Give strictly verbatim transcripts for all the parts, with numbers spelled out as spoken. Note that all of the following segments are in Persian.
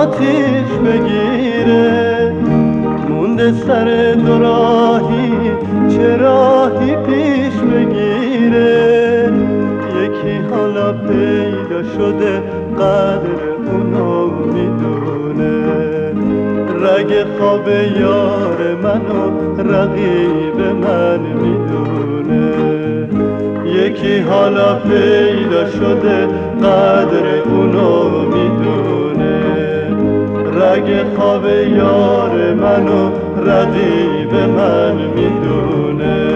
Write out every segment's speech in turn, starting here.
آتیش بگیره، مونده سر دو راهی چه راهی پیش بگیره. یکی حالا پیدا شده قدر اونو میدونه، رگ خواب یار منو رقیب من میدونه. یکی حالا پیدا شده قدر اونو میدونه، رگ خواب یار منو رقیب من میدونه.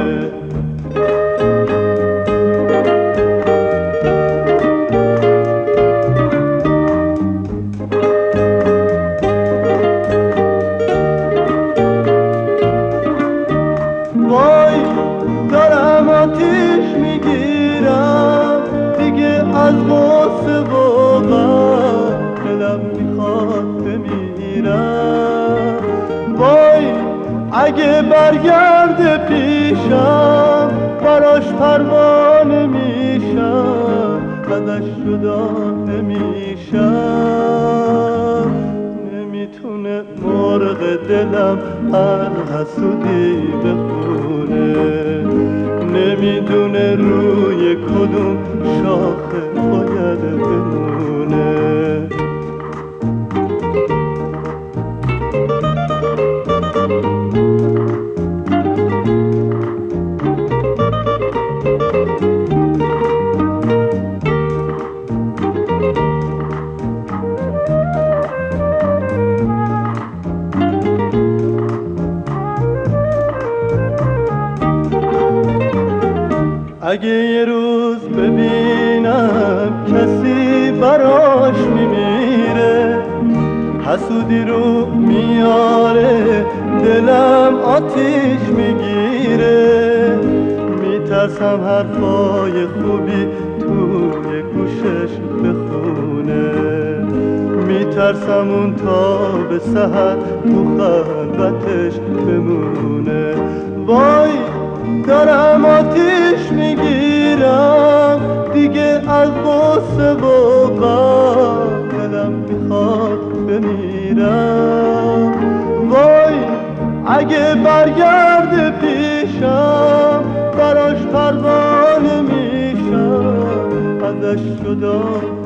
وای دارم آتیش میگیرم دیگه از غصه و غم، دلم میخواد بمیرم. وای اگه برگرده پیشم براش پروانه میشم، ازش جدا نمیشم. نمیتونه مرغ دلم هر حسودی بخونه، نمیدونه روی کدوم شاخه باید بمونه. اگه یه روز ببینم کسی براش میمیره، حسودی رو میاره دلم آتیش میگیره. میترسم حرفای خوبی توی گوشش بخونه، میترسم اون تا به سحر تو خلوتش بمونه. وای دارم آتیش میگیرم دیگه از غصه و غم، دلم میخواد بمیرم. وای اگه برگرده پیشم براش پروانه میشم، ازش جدا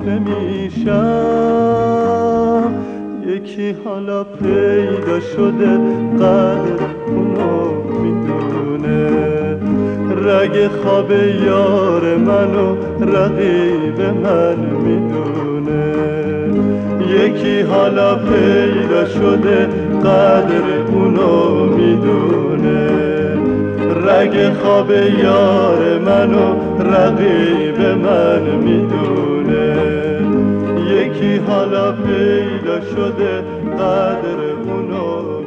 نمیشم. یکی حالا پیدا شده قدر اونو میدونه، رگ خواب یار منو رقیب من میدونه. یکی حالا پیدا شده قدر اونو میدونه، رگ خواب یار منو رقیب من میدونه. یکی حالا پیدا شده قدر اونو